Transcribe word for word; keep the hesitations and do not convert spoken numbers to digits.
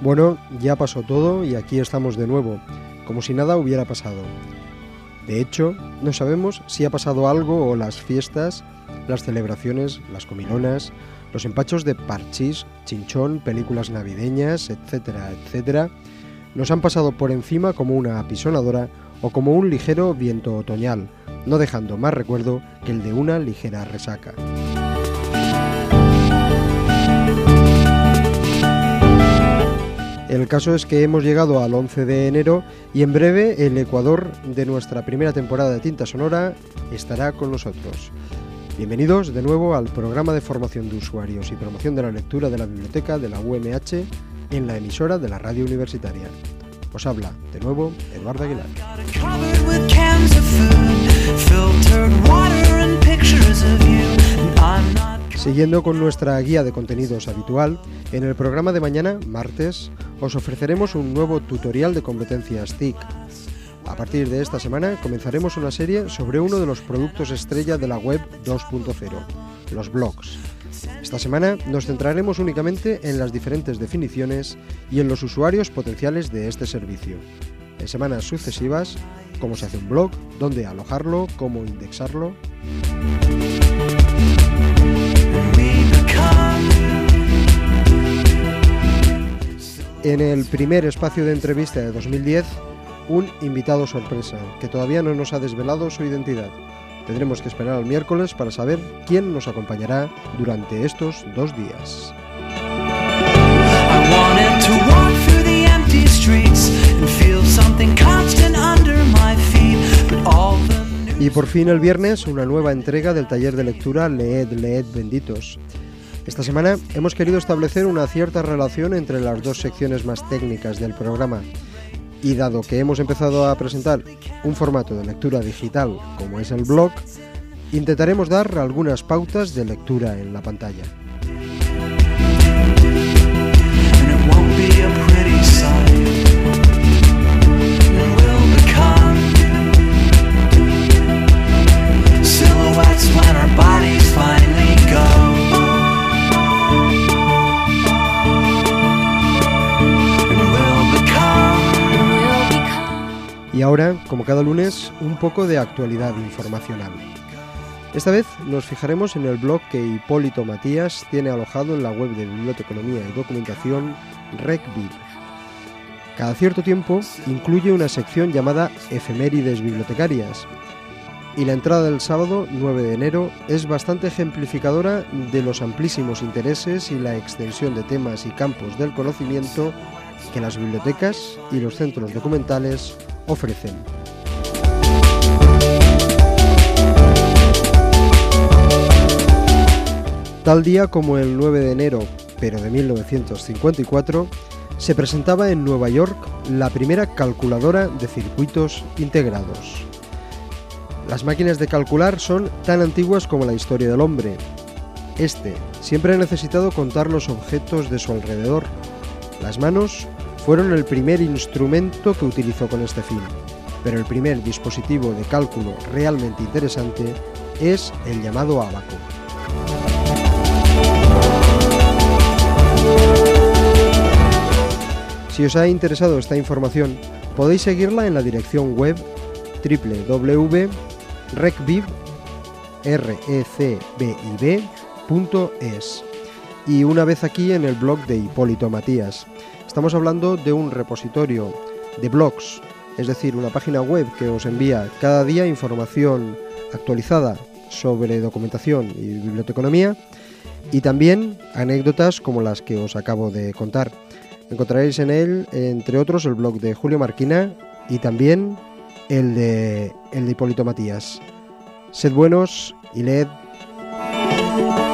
Bueno, ya pasó todo y aquí estamos de nuevo, como si nada hubiera pasado. De hecho, no sabemos si ha pasado algo o las fiestas, las celebraciones, las comilonas, los empachos de parchís, chinchón, películas navideñas, etcétera, etcétera, nos han pasado por encima como una apisonadora o como un ligero viento otoñal, no dejando más recuerdo que el de una ligera resaca. El caso es que hemos llegado al once de enero y en breve el ecuador de nuestra primera temporada de Tinta Sonora estará con nosotros. Bienvenidos de nuevo al programa de formación de usuarios y promoción de la lectura de la biblioteca de la U M H en la emisora de la radio universitaria. Os habla de nuevo Eduardo Aguilar. Siguiendo con nuestra guía de contenidos habitual, en el programa de mañana, martes, os ofreceremos un nuevo tutorial de competencias T I C. A partir de esta semana comenzaremos una serie sobre uno de los productos estrella de la web dos punto cero, los blogs. Esta semana nos centraremos únicamente en las diferentes definiciones y en los usuarios potenciales de este servicio. En semanas sucesivas, cómo se hace un blog, dónde alojarlo, cómo indexarlo. En el primer espacio de entrevista de dos mil diez, un invitado sorpresa, que todavía no nos ha desvelado su identidad. Tendremos que esperar al miércoles para saber quién nos acompañará durante estos dos días. Y por fin el viernes, una nueva entrega del taller de lectura Leed, Leed, Benditos. Esta semana hemos querido establecer una cierta relación entre las dos secciones más técnicas del programa. Y dado que hemos empezado a presentar un formato de lectura digital como es el blog, intentaremos dar algunas pautas de lectura en la pantalla. Y ahora, como cada lunes, un poco de actualidad informacional. Esta vez nos fijaremos en el blog que Hipólito Matías tiene alojado en la web de Biblioteconomía y Documentación RecBib. Cada cierto tiempo incluye una sección llamada Efemérides Bibliotecarias, y la entrada del sábado nueve de enero es bastante ejemplificadora de los amplísimos intereses y la extensión de temas y campos del conocimiento que las bibliotecas y los centros documentales ofrecen. Tal día como el nueve de enero, pero de mil novecientos cincuenta y cuatro, se presentaba en Nueva York la primera calculadora de circuitos integrados. Las máquinas de calcular son tan antiguas como la historia del hombre. Este siempre ha necesitado contar los objetos de su alrededor. Las manos fueron el primer instrumento que utilizó con este fin, pero el primer dispositivo de cálculo realmente interesante es el llamado ábaco. Si os ha interesado esta información, podéis seguirla en la dirección web doble u doble u doble u punto recbib punto es y una vez aquí en el blog de Hipólito Matías. Estamos hablando de un repositorio de blogs, es decir, una página web que os envía cada día información actualizada sobre documentación y biblioteconomía y también anécdotas como las que os acabo de contar. Encontraréis en él, entre otros, el blog de Julio Marquina y también el de, el de Hipólito Matías. Sed buenos y leed.